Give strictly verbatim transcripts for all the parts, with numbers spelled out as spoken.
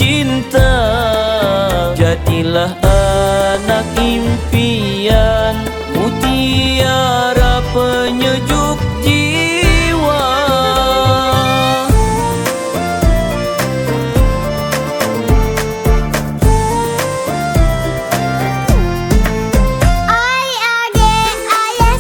cinta, jadilah anak impian, mutiara penyejuk jiwa. Oi adik, ayah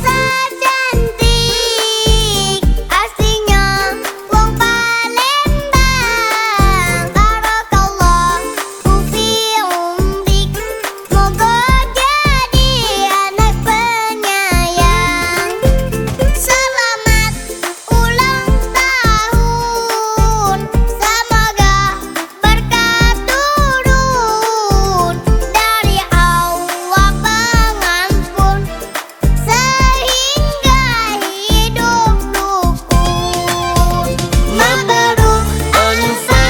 secantik, aslinya wong Palembang. Barakallahu fi umrik, moga jadi anak penyayang. Selamat ulang tahun, semoga berkah turun dari Allah pengampun, sehingga hidup rukun. Mabruk, alfa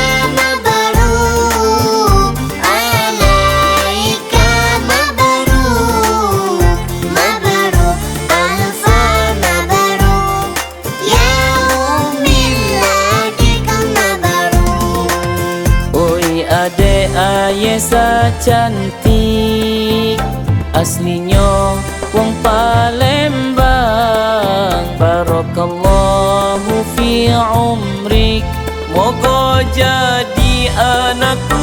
mabruk, alaika mabruk, mabruk, alfa mabruk, ya ummil ladika mabruk. Oi adek Ayesa cantik, aslinya wong Palembang. Barakallahu fi umrik, moga jadi anak